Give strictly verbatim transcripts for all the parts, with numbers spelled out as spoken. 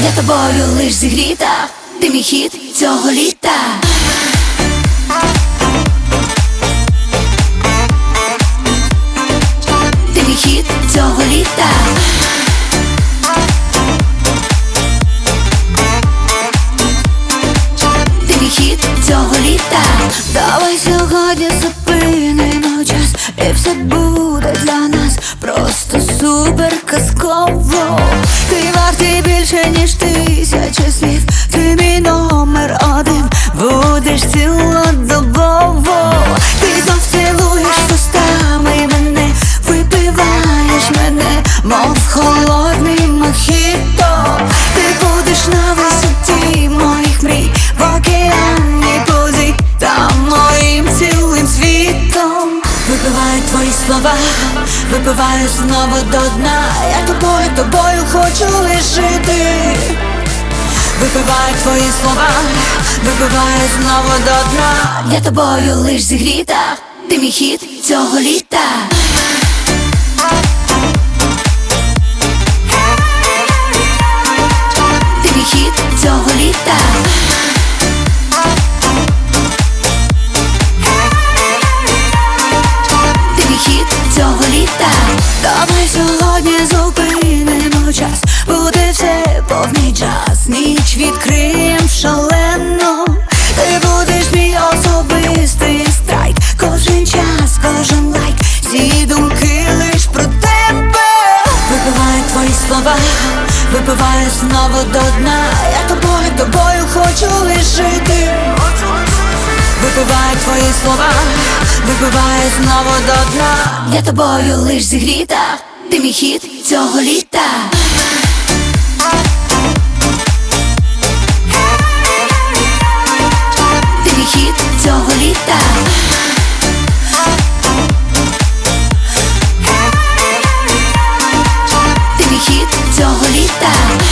Я тобою лиш зігріта, ти мій хіт цього літа. Ти мій хіт цього літа. Ти мій хіт цього літа. Давай сьогодні зупинимо час, і все буде для нас просто супер казково. Ти вартий більше, ніж тисяча слів. Ти мій номер один, будеш цілодобово. Ти знов цілуєш вустами мене, випиваєш мене, мов холодний мохіто. Ти будеш на висоті моїх мрій, в океані позі, там моїм цілим світом. Випиваю твої слова, випиваю знову до дна. Я тобою, тобою хочу лиш жити. Випиваю твої слова, випиваю знову до дна. Я тобою лиш зігріта, ти мій хіт цього літа. Ти мій хіт цього літа. Ти мій хіт цього літа. Давай сьогодні зупинимо час, буде все повний час. Ніч відкриєм шалено. Ти будеш мій особистий страйк. Кожен час, кожен лайк, всі думки лиш про тебе. Випиваю твої слова, випиваю знову до дна. Я тобою, тобою хочу лиш жити. Випиваю твої слова, випиваю знову до дна. Я тобою лиш зігріта, ти мій хіт цього літа. Ти мій хіт цього літа. Ти мій хіт цього літа.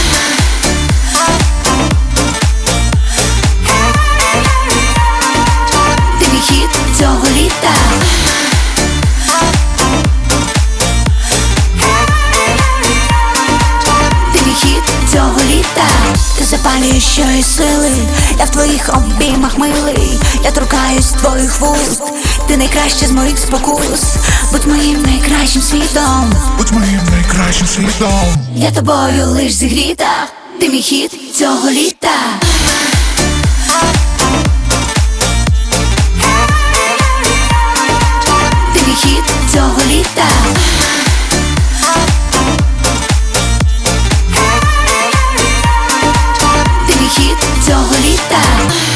Ти мій хіт цього літа. Ти мій хіт цього літа. Ти запалюєш щось сили, я в твоїх обіймах милий. Я торкаюсь твоїх вуст, ти найкраще з моїх спокус. Будь моїм найкращим світом, будь моїм найкращим світом. Я тобою лиш зігріта, ти мій хіт цього літа. Ти мій хіт цього літа. Ти мій хіт цього літа.